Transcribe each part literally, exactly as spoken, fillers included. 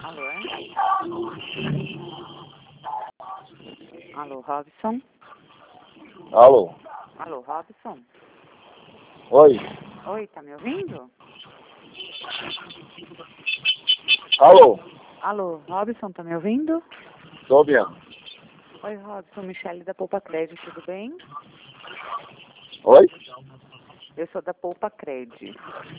Alô, é? Alô, Robson? Alô? Alô, Robson? Oi? Oi, tá me ouvindo? Alô? Alô, Robson, tá me ouvindo? Tô ouvindo. Oi, Robson, Michele da Poupa Cred, tudo bem? Oi? Eu sou da Poupa Cred.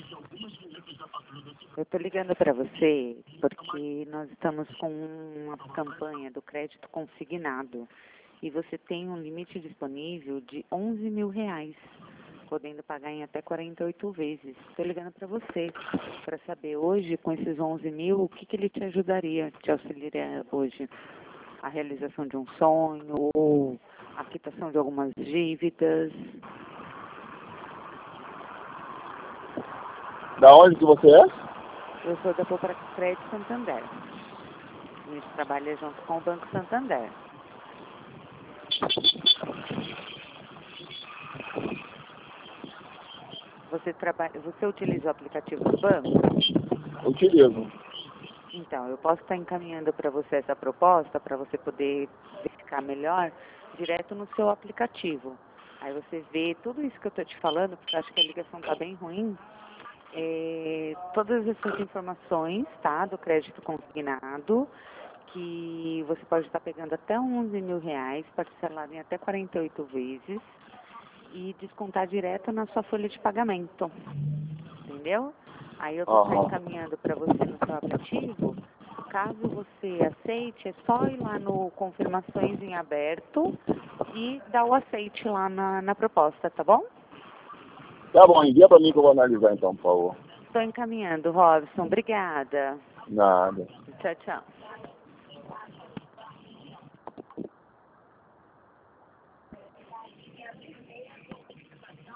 Eu tô ligando para você porque nós estamos com uma campanha do crédito consignado e você tem um limite disponível de onze mil reais, podendo pagar em até quarenta e oito vezes. Estou ligando para você para saber hoje, com esses onze mil, o que, que ele te ajudaria, te auxiliaria hoje? A realização de um sonho ou a quitação de algumas dívidas. Da onde que você é? Eu sou da Poupa Cred Santander. A gente trabalha junto com o Banco Santander. Você, trabalha, você utiliza o aplicativo do banco? Utilizo. Então, eu posso estar encaminhando para você essa proposta, para você poder verificar melhor, direto no seu aplicativo. Aí você vê tudo isso que eu estou te falando, porque eu acho que a ligação está bem ruim. É, todas essas informações, tá, do crédito consignado, que você pode estar pegando até onze mil reais, parcelado em até quarenta e oito vezes, e descontar direto na sua folha de pagamento, entendeu? Aí eu vou estar Aham. encaminhando para você no seu aplicativo. Caso você aceite, é só ir lá no confirmações em aberto e dar o aceite lá na, na proposta, tá bom? Tá bom, envia pra mim que eu vou analisar então, por favor. Estou encaminhando, Robson. Obrigada. Nada. Tchau, tchau.